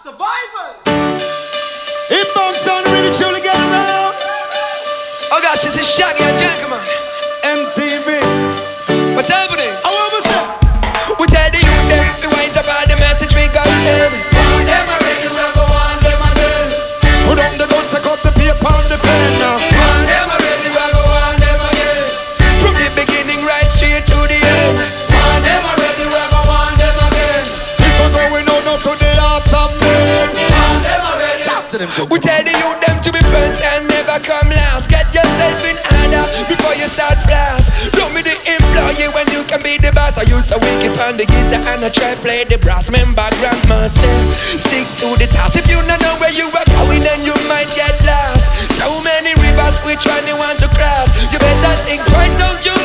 Survival. Hip-hop sound really truly get around. Oh gosh, this is Shaggy and Gentleman. MTV. What's happening? I want to say. We tell the youth them to wise up all the message we got send. One them already, we go on them again. Put on the gun, take up the paper and the pen. One them already, we go on them again. From the beginning right straight to the end. One them already, we go on them again. This one going out now to the hearts of men. One them already. Talk to them, Joe. We tell the youth them to be first and never come last. Get yourself in order before you start blast. Don't be the employee when you can be the boss. I used to wake up on the guitar and I try play the brass. Remember grandmaster, stick to the task. If you don't know where you are going then you might get lost. So many rivers, which one you want to cross? You better think twice, don't you